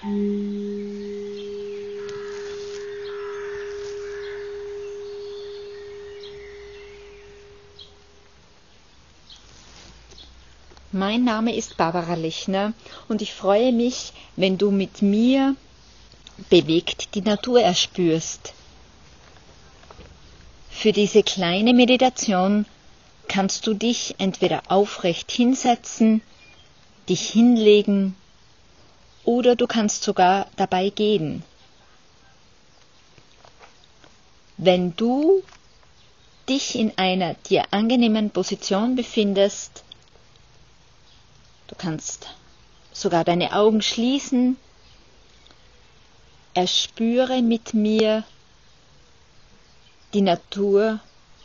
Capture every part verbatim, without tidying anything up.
Mein Name ist Barbara Lechner und ich freue mich, wenn du mit mir bewegt die Natur erspürst. Für diese kleine Meditation kannst du dich entweder aufrecht hinsetzen, dich hinlegen oder du kannst sogar dabei gehen. Wenn du dich in einer dir angenehmen Position befindest, du kannst sogar deine Augen schließen, erspüre mit mir die Natur,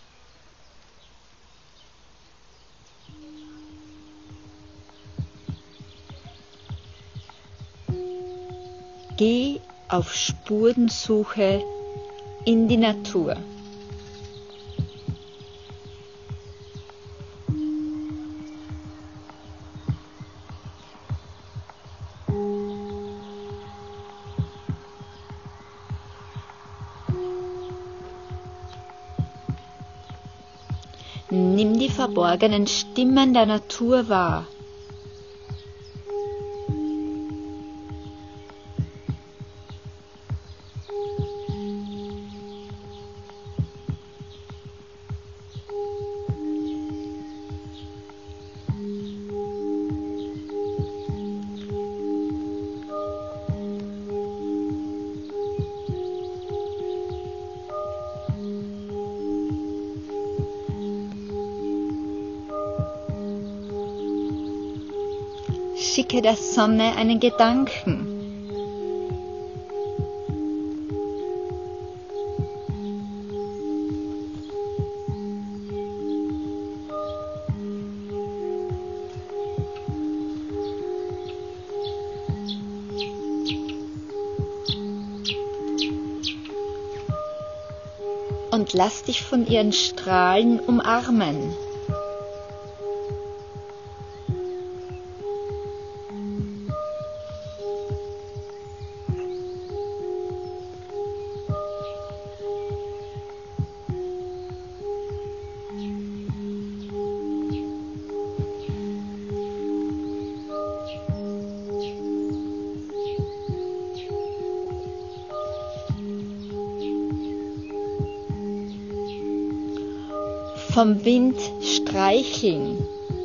geh auf Spurensuche in die Natur. Nimm die verborgenen Stimmen der Natur wahr. Schicke der Sonne einen Gedanken. Und lass dich von ihren Strahlen umarmen. Vom Wind streicheln.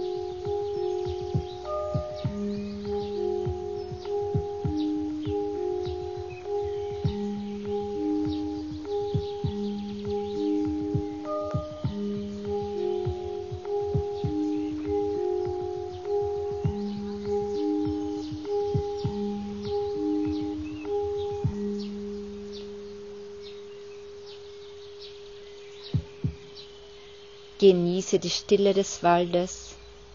Genieße die Stille des Waldes.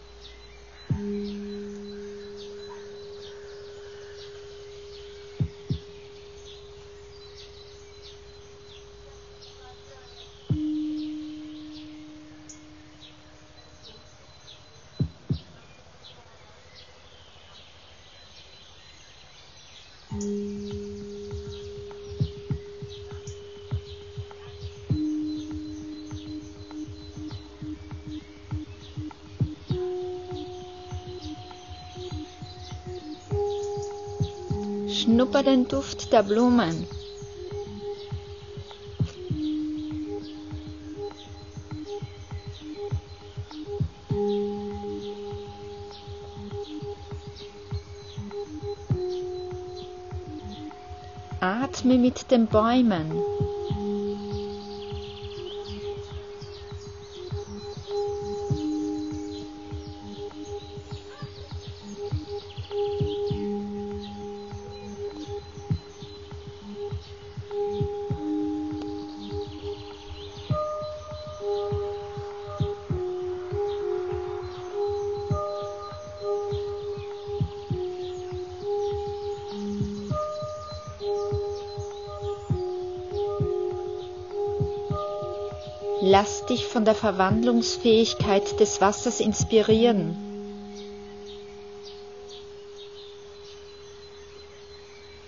Schnupper den Duft der Blumen. Atme mit den Bäumen. Lass dich von der Verwandlungsfähigkeit des Wassers inspirieren.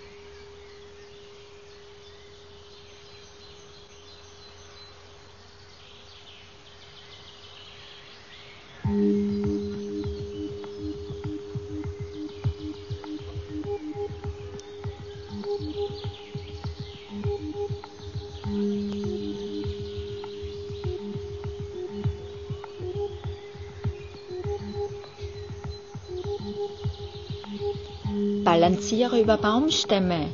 Balanciere über Baumstämme.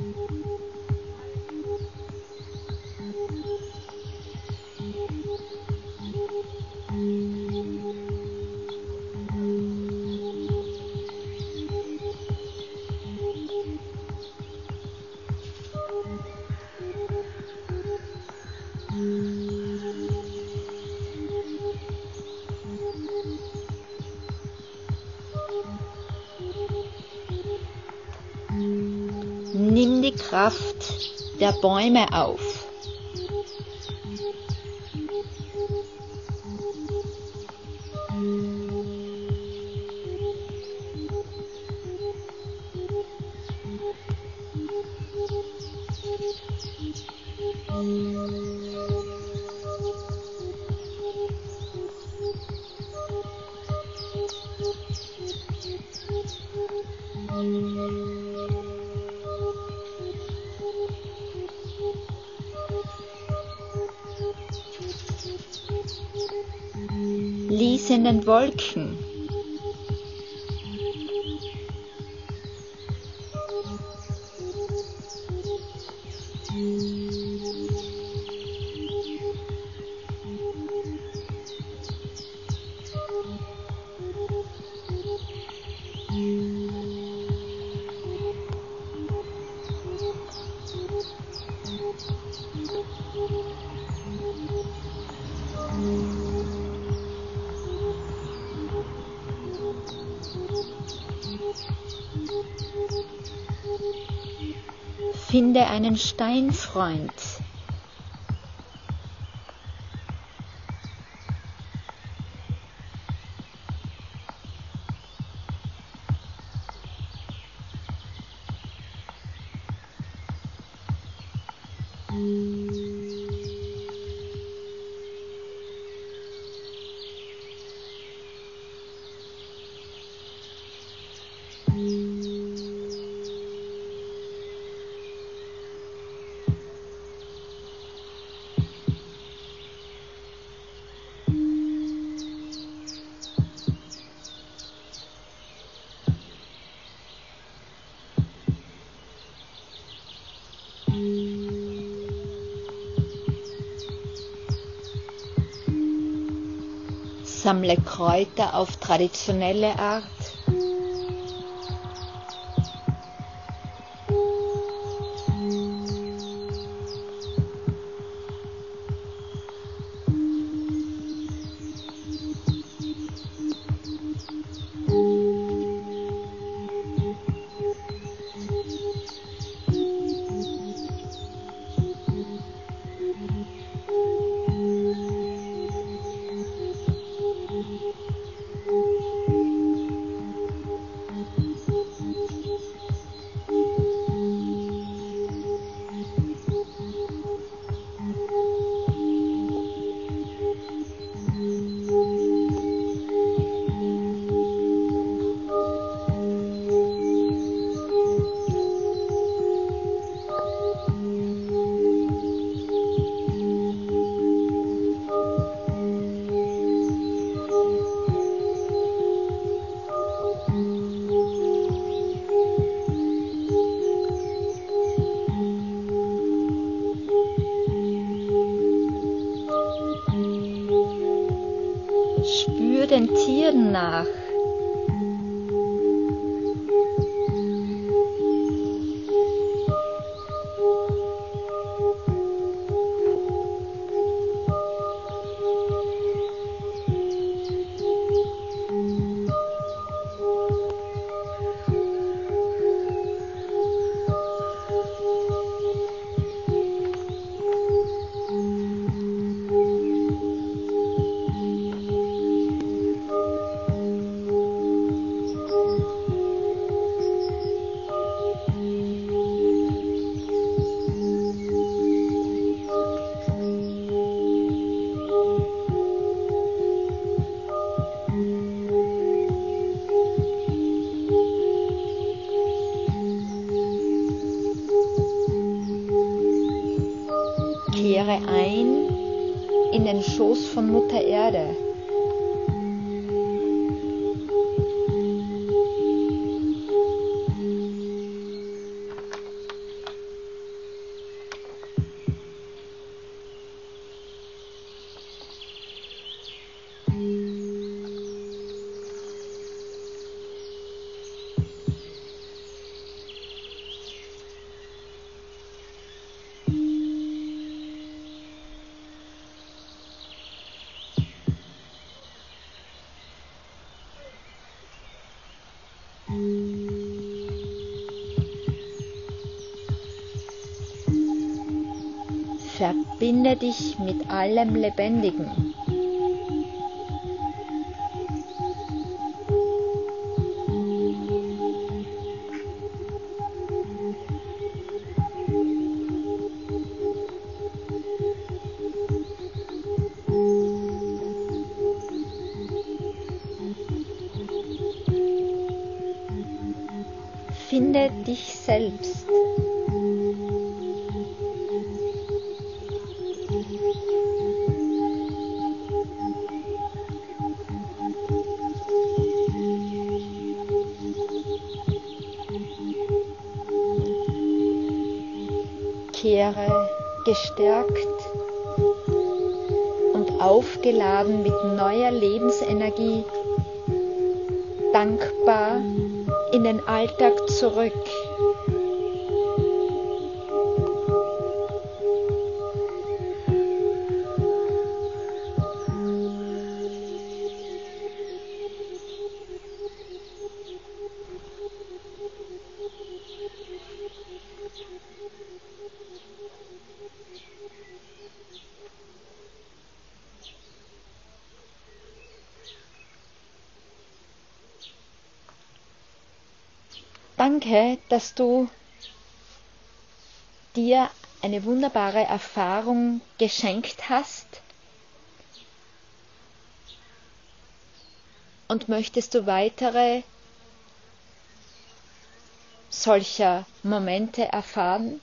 Nimm die Kraft der Bäume auf. Lies in den Wolken. Finde einen Steinfreund. Sammle Kräuter auf traditionelle Art. Spür den Tieren nach. Kehre ein in den Schoß von Mutter Erde. Verbinde dich mit allem Lebendigen. Finde dich selbst. Kehre gestärkt und aufgeladen mit neuer Lebensenergie, dankbar in den Alltag zurück. Danke, dass du dir eine wunderbare Erfahrung geschenkt hast. Und möchtest du weitere solcher Momente erfahren,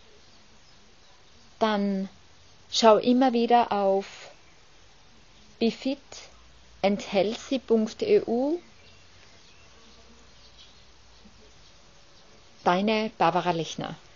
dann schau immer wieder auf befit and healthy punkt e u. Deine Barbara Lechner.